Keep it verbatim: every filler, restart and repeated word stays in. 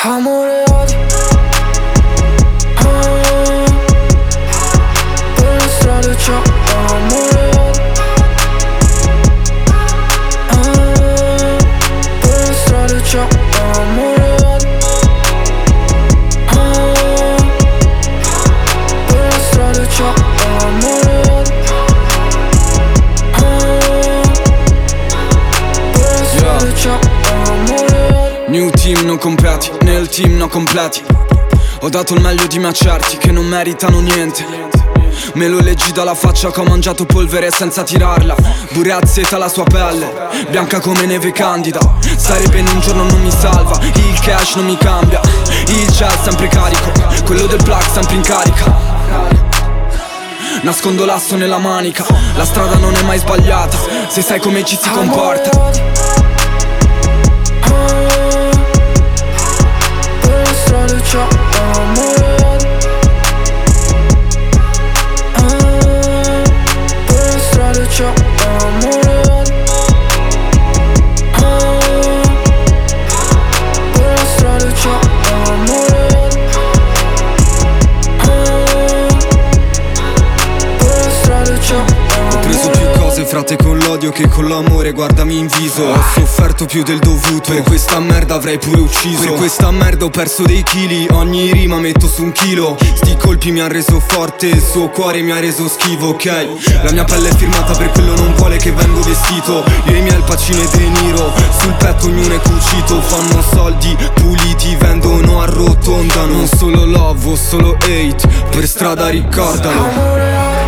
Amore odio, ah, per le strade c'ho amore odio, ah, per le strade c'ho amore odio, ah, per le strade c'ho amore odio, ah, per le strade c'ho amore odio. New team non completi, nel team non completi. Ho dato il meglio di me a certi che non meritano niente. Me lo leggi dalla faccia che ho mangiato polvere senza tirarla. Burazzetta la sua pelle, bianca come neve candida. Stare bene un giorno non mi salva, il cash non mi cambia. Il gel sempre carico, quello del plug sempre in carica. Nascondo l'asso nella manica, la strada non è mai sbagliata se sai come ci si comporta. C'ho amore odio, ah, per le strade c'ho amore odio, ah, per le strade c'ho amore odio, ah, per le strade c'ho amore odio. Ho preso più cose frate con l'odio che con l'amore, guardami in viso. Ho sofferto più del dovuto, per questa merda avrei pure ucciso. Per questa merda ho perso dei chili, ogni rima metto su un chilo. Sti colpi mi han reso forte, il suo cuore mi ha reso schivo, ok? La mia pelle è firmata, per quello non vuole che vengo vestito. Io e i miei Al Pacino e De Niro, sul petto ognuno è cucito. Fanno soldi puliti, vendono, arrotondano. Non solo love, o solo hate, per strada ricordalo. Amore odio,